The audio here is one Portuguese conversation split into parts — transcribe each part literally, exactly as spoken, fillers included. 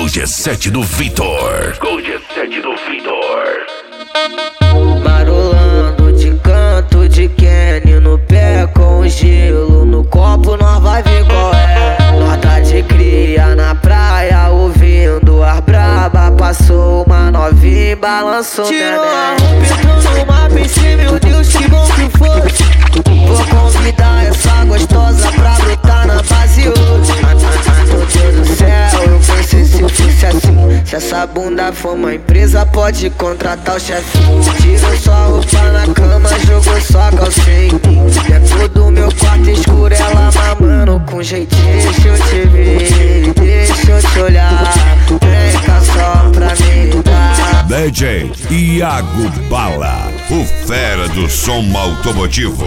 G sete do Vitor. Com G sete do Vitor. Marolando de canto de Kenny no pé com gelo no copo, nós vai ver qual é. Nós tá de cria na praia ouvindo as braba, passou uma novinha e balançou. Tirou a roupa, entrou no mapa em cima, meu Deus, que bom que foi. Vou convidar essa gostosa pra brotar na base hoje. Meu Deus do céu, eu pensei se fosse assim. Se essa bunda for uma empresa, pode contratar o chefinho. Tirou sua roupa na cama, jogou só calcinha em mim. Dentro do meu quarto escuro, ela mamando com jeitinho. Deixa eu te ver, deixa eu te olhar. Vem cá só pra me dar. D J Iago Bala, o fera do som automotivo.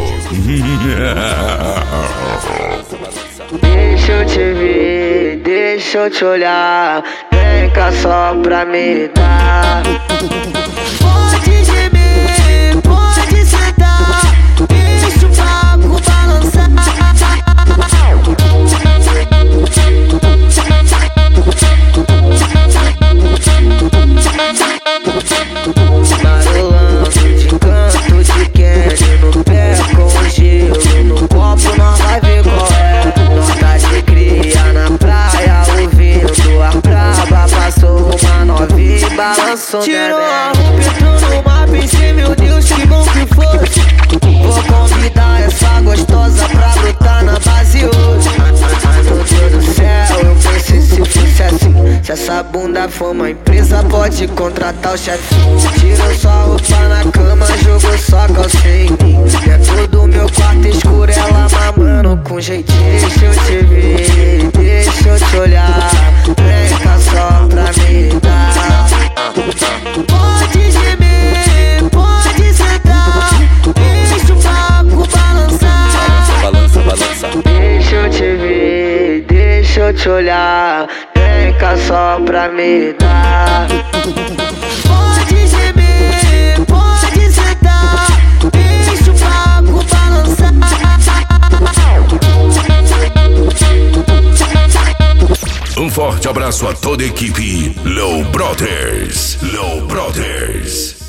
Deixa eu te ver, deixa eu te olhar. Vem cá só pra me dar. Pode gemer, pode sentar, deixa o papo balançar. Marolando de canto de Kenny no pé com gelo no copo, nós vai ver qual é. Nós tá de cria na praia ouvindo a braba, passou uma novinha e balançou. Tirou a roupa, entrou no mapa em cima, meu Deus, que bom que foi. Vou convidar essa gostosa pra lutar na base hoje. Meu Deus do céu, eu pensei se fosse assim. Se essa bunda for uma empresa, pode contratar o chefinho. Tirou sua roupa na cama, jogou só calcinha em mim. Dentro do meu quarto escuro, ela mamando com jeitinho. Deixa eu te ver, deixa eu te olhar. Vem cá só pra me dar. Pode gemer, pode sentar, deixa o papo balançar. Balança, balança. Deixa eu te ver, deixa eu te olhar. Vem cá só pra me dar. Pode gemer, pode sentar, deixa o papo balançar. Um forte abraço a toda a equipe Low Brothers. Low Brothers.